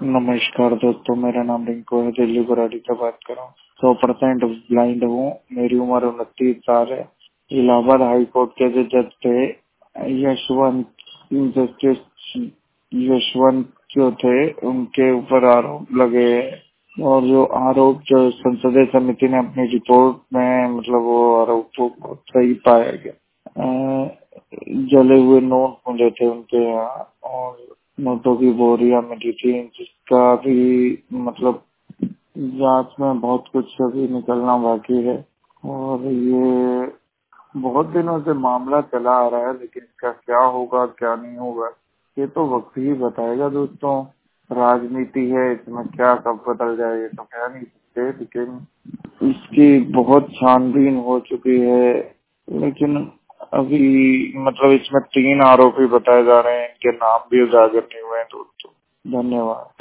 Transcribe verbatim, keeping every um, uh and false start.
नमस्कार दोस्तों, मेरा नाम रिंकू है। दिल्ली बुराड़ी से बात कर रहा हूँ। सौ परसेंट ब्लाइंड हूँ। मेरी उम्र उनतीस साल है। इलाहाबाद हाई कोर्ट के जो जज थे यशवंत जस्टिस यशवंत जो थे, उनके ऊपर आरोप लगे हैं। और जो आरोप जो संसदीय समिति ने अपनी रिपोर्ट में मतलब वो आरोपों को सही पाया गया। अ, जले हुए नोट मिले थे उनके यहाँ और नोटों की बोरियां मिली थी, जिसका भी मतलब जांच में बहुत कुछ अभी निकलना बाकी है। और ये बहुत दिनों से मामला चला आ रहा है, लेकिन इसका क्या होगा क्या नहीं होगा ये तो वक्त ही बताएगा दोस्तों। राजनीति है, इसमें क्या कब बदल जाए ये तो कह नहीं सकते, लेकिन इसकी बहुत छानबीन हो चुकी है। लेकिन अभी मतलब इसमें तीन आरोपी बताए जा रहे हैं, इनके नाम भी उजागर नहीं हुए हैं दोस्तों। धन्यवाद।